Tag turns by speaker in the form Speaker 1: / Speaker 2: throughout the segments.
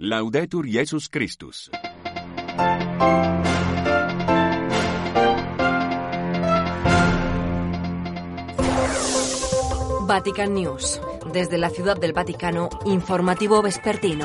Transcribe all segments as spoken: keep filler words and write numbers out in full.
Speaker 1: Laudetur Jesus Christus.
Speaker 2: Vatican News. Desde la Ciudad del Vaticano, informativo vespertino.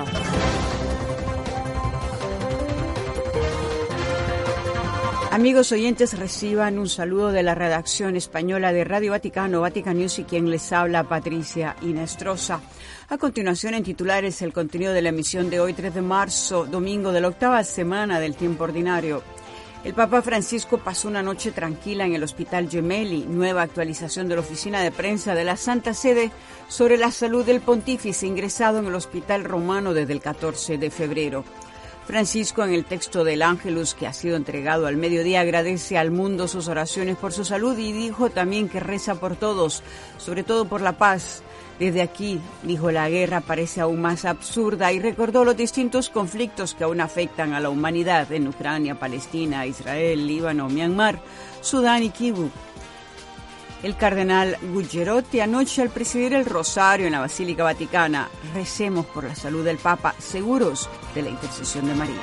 Speaker 3: Amigos oyentes, reciban un saludo de la redacción española de Radio Vaticano, Vatican News, y quien les habla, Patricia Inestrosa. A continuación, en titulares, el contenido de la emisión de hoy, tres de marzo, domingo de la octava semana del tiempo ordinario. El Papa Francisco pasó una noche tranquila en el Hospital Gemelli, nueva actualización de la oficina de prensa de la Santa Sede sobre la salud del pontífice ingresado en el Hospital Romano desde el catorce de febrero. Francisco, en el texto del Ángelus que ha sido entregado al mediodía, agradece al mundo sus oraciones por su salud y dijo también que reza por todos, sobre todo por la paz. Desde aquí, dijo, la guerra parece aún más absurda y recordó los distintos conflictos que aún afectan a la humanidad en Ucrania, Palestina, Israel, Líbano, Myanmar, Sudán y Kibú. El cardenal Gugerotti anoche, al presidir el rosario en la Basílica Vaticana: recemos por la salud del Papa, seguros de la intercesión de María.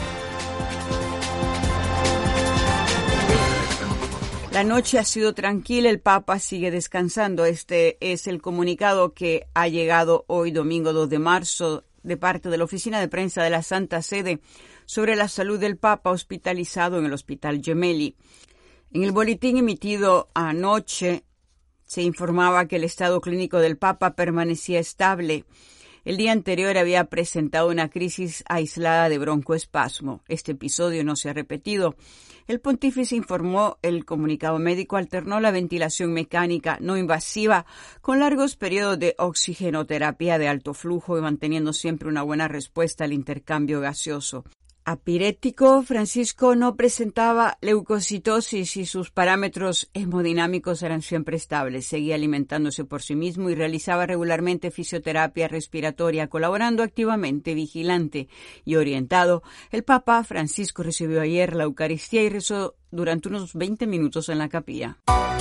Speaker 3: La noche ha sido tranquila, el Papa sigue descansando. Este es el comunicado que ha llegado hoy, domingo dos de marzo, de parte de la Oficina de Prensa de la Santa Sede sobre la salud del Papa hospitalizado en el Hospital Gemelli. En el boletín emitido anoche se informaba que el estado clínico del Papa permanecía estable. El día anterior había presentado una crisis aislada de broncoespasmo. Este episodio no se ha repetido. El pontífice informó, el comunicado médico alternó la ventilación mecánica no invasiva con largos periodos de oxigenoterapia de alto flujo y manteniendo siempre una buena respuesta al intercambio gaseoso. Apirético, Francisco no presentaba leucocitosis y sus parámetros hemodinámicos eran siempre estables. Seguía alimentándose por sí mismo y realizaba regularmente fisioterapia respiratoria, colaborando activamente, vigilante y orientado. El Papa Francisco recibió ayer la Eucaristía y rezó durante unos veinte minutos en la capilla.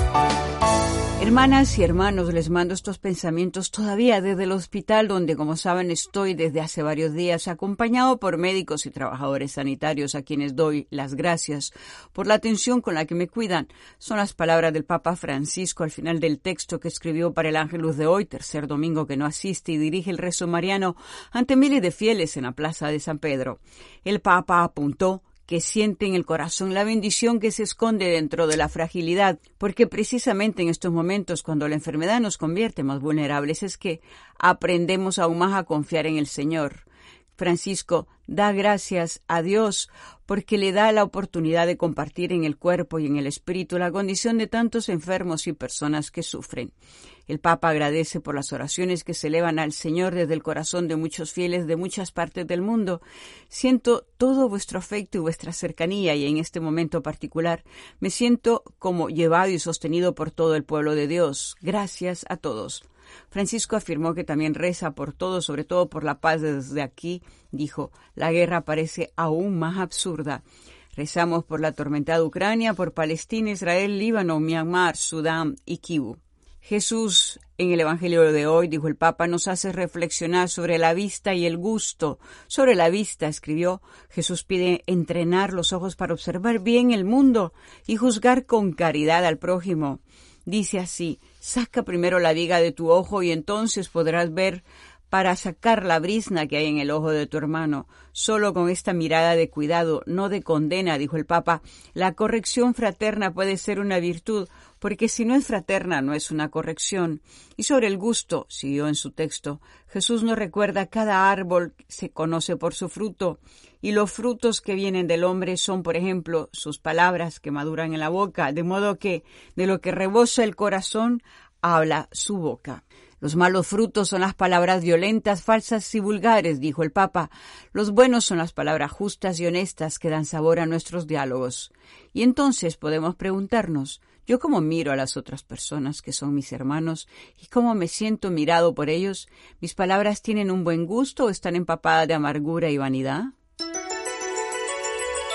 Speaker 3: Hermanas y hermanos, les mando estos pensamientos todavía desde el hospital donde, como saben, estoy desde hace varios días acompañado por médicos y trabajadores sanitarios a quienes doy las gracias por la atención con la que me cuidan. Son las palabras del Papa Francisco al final del texto que escribió para el Ángelus de hoy, tercer domingo que no asiste y dirige el rezo mariano ante miles de fieles en la plaza de San Pedro. El Papa apuntó que siente en el corazón la bendición que se esconde dentro de la fragilidad, porque precisamente en estos momentos, cuando la enfermedad nos convierte más vulnerables, es que aprendemos aún más a confiar en el Señor. Francisco da gracias a Dios porque le da la oportunidad de compartir en el cuerpo y en el espíritu la condición de tantos enfermos y personas que sufren. El Papa agradece por las oraciones que se elevan al Señor desde el corazón de muchos fieles de muchas partes del mundo. Siento todo vuestro afecto y vuestra cercanía y en este momento particular me siento como llevado y sostenido por todo el pueblo de Dios. Gracias a todos. Francisco afirmó que también reza por todos, sobre todo por la paz desde aquí. Dijo, la guerra parece aún más absurda. Rezamos por la atormentada Ucrania, por Palestina, Israel, Líbano, Myanmar, Sudán y Kibú. Jesús, en el Evangelio de hoy, dijo el Papa, nos hace reflexionar sobre la vista y el gusto. Sobre la vista, escribió, Jesús pide entrenar los ojos para observar bien el mundo y juzgar con caridad al prójimo. Dice así, saca primero la viga de tu ojo y entonces podrás ver para sacar la brizna que hay en el ojo de tu hermano. Solo con esta mirada de cuidado, no de condena, dijo el Papa, la corrección fraterna puede ser una virtud, porque si no es fraterna no es una corrección. Y sobre el gusto, siguió en su texto, Jesús nos recuerda cada árbol se conoce por su fruto, y los frutos que vienen del hombre son, por ejemplo, sus palabras que maduran en la boca, de modo que de lo que rebosa el corazón habla su boca. Los malos frutos son las palabras violentas, falsas y vulgares, dijo el Papa. Los buenos son las palabras justas y honestas que dan sabor a nuestros diálogos. Y entonces podemos preguntarnos, ¿yo cómo miro a las otras personas que son mis hermanos y cómo me siento mirado por ellos? ¿Mis palabras tienen un buen gusto o están empapadas de amargura y vanidad?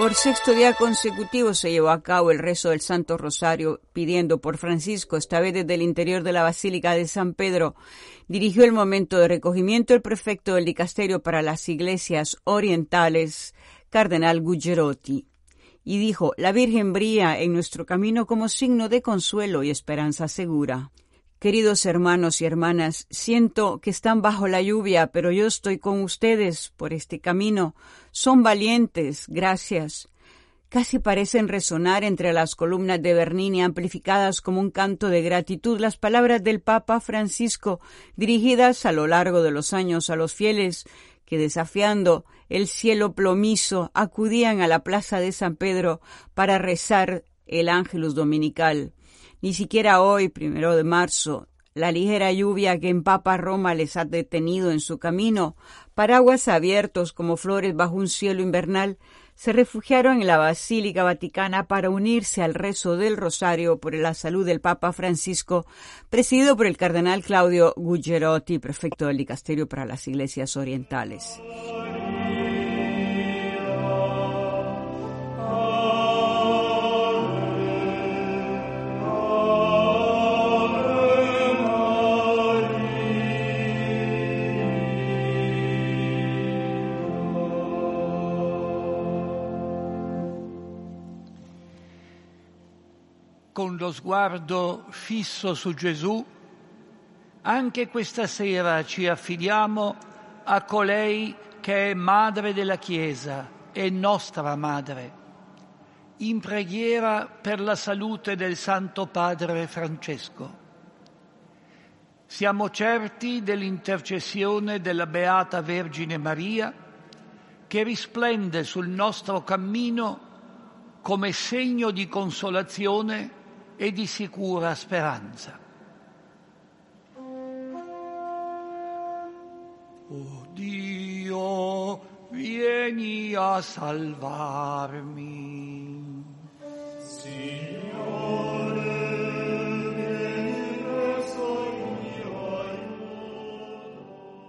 Speaker 3: Por sexto día consecutivo se llevó a cabo el rezo del Santo Rosario pidiendo por Francisco, esta vez desde el interior de la Basílica de San Pedro. Dirigió el momento de recogimiento el prefecto del Dicasterio para las Iglesias Orientales, Cardenal Gugerotti, y dijo: la Virgen brilla en nuestro camino como signo de consuelo y esperanza segura. Queridos hermanos y hermanas, siento que están bajo la lluvia, pero yo estoy con ustedes por este camino. Son valientes, gracias. Casi parecen resonar entre las columnas de Bernini, amplificadas como un canto de gratitud, las palabras del Papa Francisco, dirigidas a lo largo de los años a los fieles que, desafiando el cielo plomizo, acudían a la plaza de San Pedro para rezar el Ángelus Dominical. Ni siquiera hoy, primero de marzo, la ligera lluvia que empapa Roma les ha detenido en su camino. Paraguas abiertos como flores bajo un cielo invernal, se refugiaron en la Basílica Vaticana para unirse al rezo del Rosario por la salud del Papa Francisco, presidido por el cardenal Claudio Gugerotti, prefecto del Dicasterio para las Iglesias Orientales.
Speaker 4: Con lo sguardo fisso su Gesù, anche questa sera ci affidiamo a colei che è madre della Chiesa e nostra madre, in preghiera per la salute del Santo Padre Francesco. Siamo certi dell'intercessione della Beata Vergine Maria, che risplende sul nostro cammino come segno di consolazione e di sicura speranza. O Dio, vieni a salvarmi. Signore, vieni presso il mio aiuto.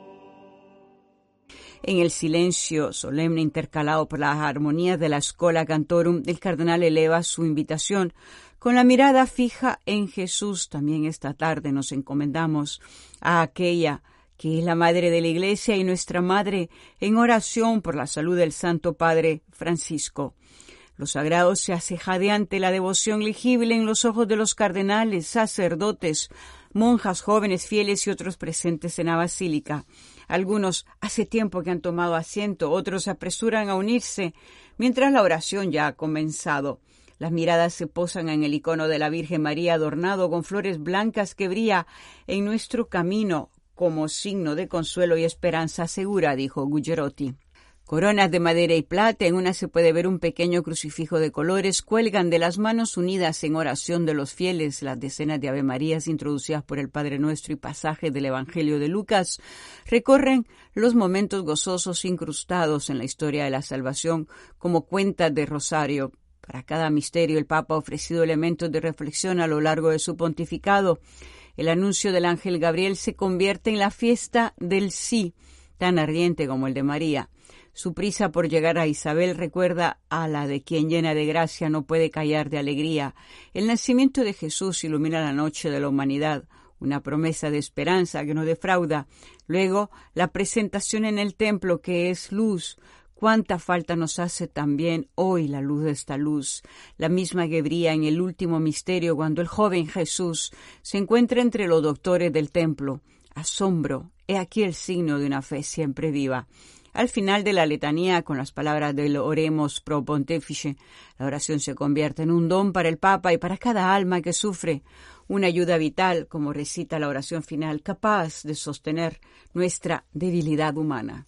Speaker 3: En el silencio solemne intercalado por las armonías de la Schola Cantorum, el cardenal eleva su invitación. Con la mirada fija en Jesús, también esta tarde nos encomendamos a aquella que es la Madre de la Iglesia y nuestra Madre, en oración por la salud del Santo Padre Francisco. Lo sagrado se hace jadeante la devoción legible en los ojos de los cardenales, sacerdotes, monjas, jóvenes fieles y otros presentes en la basílica. Algunos hace tiempo que han tomado asiento, otros se apresuran a unirse, mientras la oración ya ha comenzado. Las miradas se posan en el icono de la Virgen María adornado con flores blancas que brilla en nuestro camino como signo de consuelo y esperanza segura, dijo Gugerotti. Coronas de madera y plata, en una se puede ver un pequeño crucifijo de colores, cuelgan de las manos unidas en oración de los fieles las decenas de Ave Marías introducidas por el Padre Nuestro y pasajes del Evangelio de Lucas. Recorren los momentos gozosos incrustados en la historia de la salvación como cuentas de rosario. Para cada misterio el Papa ha ofrecido elementos de reflexión a lo largo de su pontificado. El anuncio del ángel Gabriel se convierte en la fiesta del sí, tan ardiente como el de María. Su prisa por llegar a Isabel recuerda a la de quien llena de gracia no puede callar de alegría. El nacimiento de Jesús ilumina la noche de la humanidad, una promesa de esperanza que no defrauda. Luego, la presentación en el templo, que es luz. Cuánta falta nos hace también hoy la luz de esta luz, la misma que brilla en el último misterio cuando el joven Jesús se encuentra entre los doctores del templo. Asombro, he aquí el signo de una fe siempre viva. Al final de la letanía, con las palabras del Oremos pro Pontefice, la oración se convierte en un don para el Papa y para cada alma que sufre, una ayuda vital, como recita la oración final, capaz de sostener nuestra debilidad humana.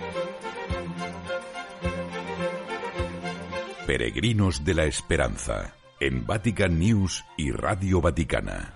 Speaker 1: Peregrinos de la Esperanza, en Vatican News y Radio Vaticana.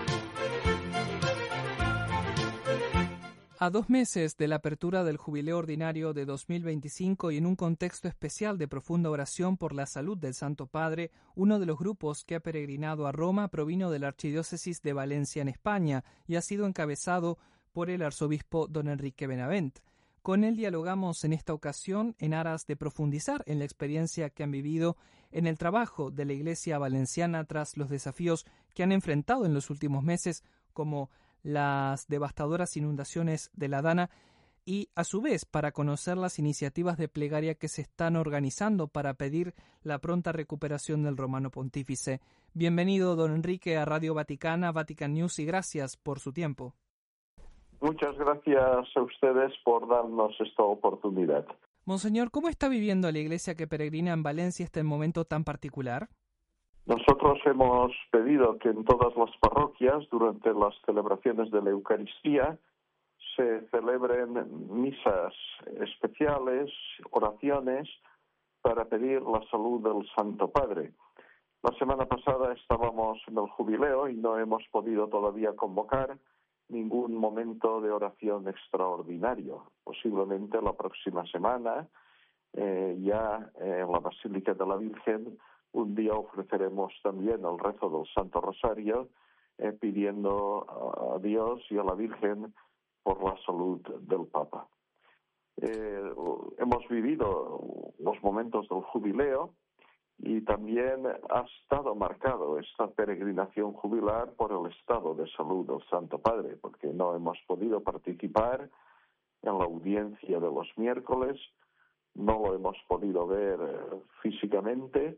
Speaker 5: A dos meses de la apertura del Jubileo Ordinario de dos mil veinticinco y en un contexto especial de profunda oración por la salud del Santo Padre, uno de los grupos que ha peregrinado a Roma provino de la Archidiócesis de Valencia en España y ha sido encabezado por el arzobispo don Enrique Benavent. Con él dialogamos en esta ocasión en aras de profundizar en la experiencia que han vivido en el trabajo de la Iglesia Valenciana tras los desafíos que han enfrentado en los últimos meses, como las devastadoras inundaciones de la Dana, y a su vez para conocer las iniciativas de plegaria que se están organizando para pedir la pronta recuperación del Romano Pontífice. Bienvenido, don Enrique, a Radio Vaticana, Vatican News, y gracias por su tiempo.
Speaker 6: Muchas gracias a ustedes por darnos esta oportunidad.
Speaker 5: Monseñor, ¿cómo está viviendo la Iglesia que peregrina en Valencia este momento tan particular?
Speaker 6: Nosotros hemos pedido que en todas las parroquias, durante las celebraciones de la Eucaristía, se celebren misas especiales, oraciones, para pedir la salud del Santo Padre. La semana pasada estábamos en el jubileo y no hemos podido todavía convocar ningún momento de oración extraordinario. Posiblemente la próxima semana, eh, ya en la Basílica de la Virgen, un día ofreceremos también el rezo del Santo Rosario, eh, pidiendo a Dios y a la Virgen por la salud del Papa. Eh, hemos vivido los momentos del jubileo y también ha estado marcado esta peregrinación jubilar por el estado de salud del Santo Padre, porque no hemos podido participar en la audiencia de los miércoles, no lo hemos podido ver eh, físicamente,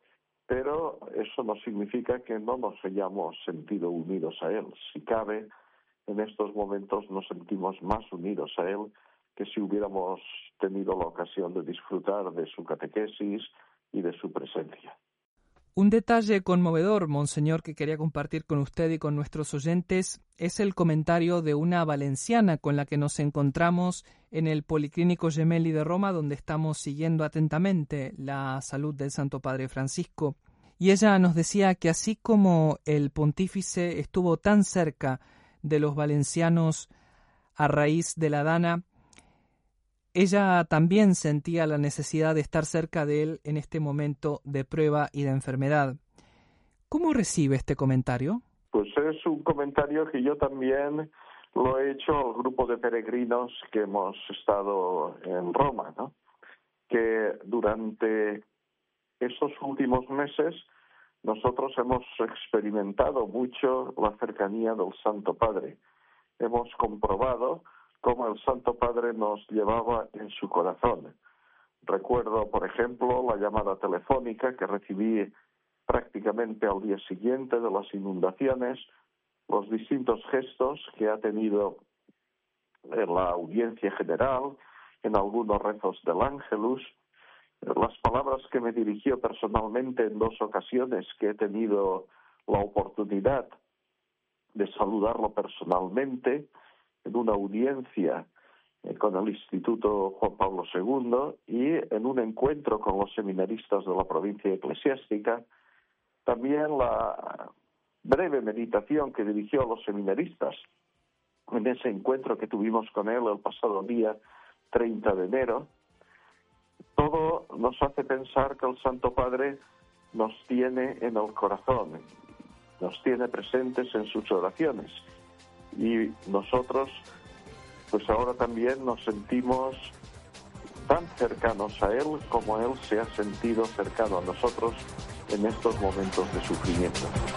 Speaker 6: pero eso no significa que no nos hayamos sentido unidos a él. Si cabe, en estos momentos nos sentimos más unidos a él que si hubiéramos tenido la ocasión de disfrutar de su catequesis y de su presencia.
Speaker 5: Un detalle conmovedor, Monseñor, que quería compartir con usted y con nuestros oyentes, es el comentario de una valenciana con la que nos encontramos en el Policlínico Gemelli de Roma, donde estamos siguiendo atentamente la salud del Santo Padre Francisco. Y ella nos decía que así como el pontífice estuvo tan cerca de los valencianos a raíz de la Dana, ella también sentía la necesidad de estar cerca de él en este momento de prueba y de enfermedad. ¿Cómo recibe este comentario?
Speaker 6: Pues es un comentario que yo también lo he hecho al grupo de peregrinos que hemos estado en Roma, ¿no? Que durante esos últimos meses nosotros hemos experimentado mucho la cercanía del Santo Padre. Hemos comprobado cómo el Santo Padre nos llevaba en su corazón. Recuerdo, por ejemplo, la llamada telefónica que recibí prácticamente al día siguiente de las inundaciones, los distintos gestos que ha tenido en la audiencia general, en algunos rezos del Ángelus, las palabras que me dirigió personalmente en dos ocasiones que he tenido la oportunidad de saludarlo personalmente, en una audiencia eh, con el Instituto Juan Pablo segundo y en un encuentro con los seminaristas de la provincia eclesiástica. También la breve meditación que dirigió a los seminaristas en ese encuentro que tuvimos con él el pasado día treinta de enero. Todo nos hace pensar que el Santo Padre nos tiene en el corazón, nos tiene presentes en sus oraciones. Y nosotros, pues ahora también nos sentimos tan cercanos a Él como Él se ha sentido cercano a nosotros en estos momentos de sufrimiento.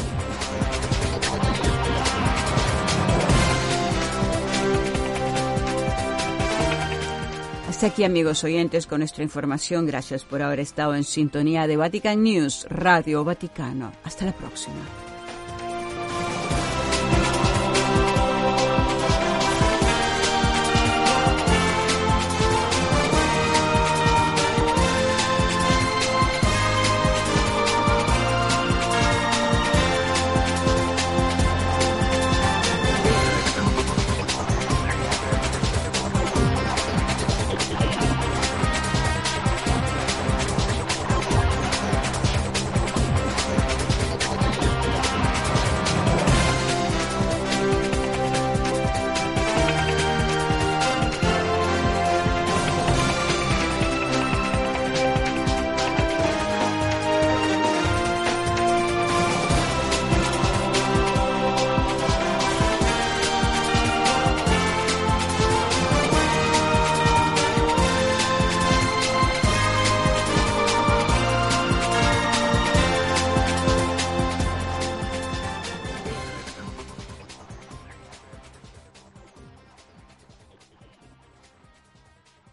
Speaker 3: Hasta aquí, amigos oyentes, con nuestra información. Gracias por haber estado en sintonía de Vatican News, Radio Vaticano. Hasta la próxima.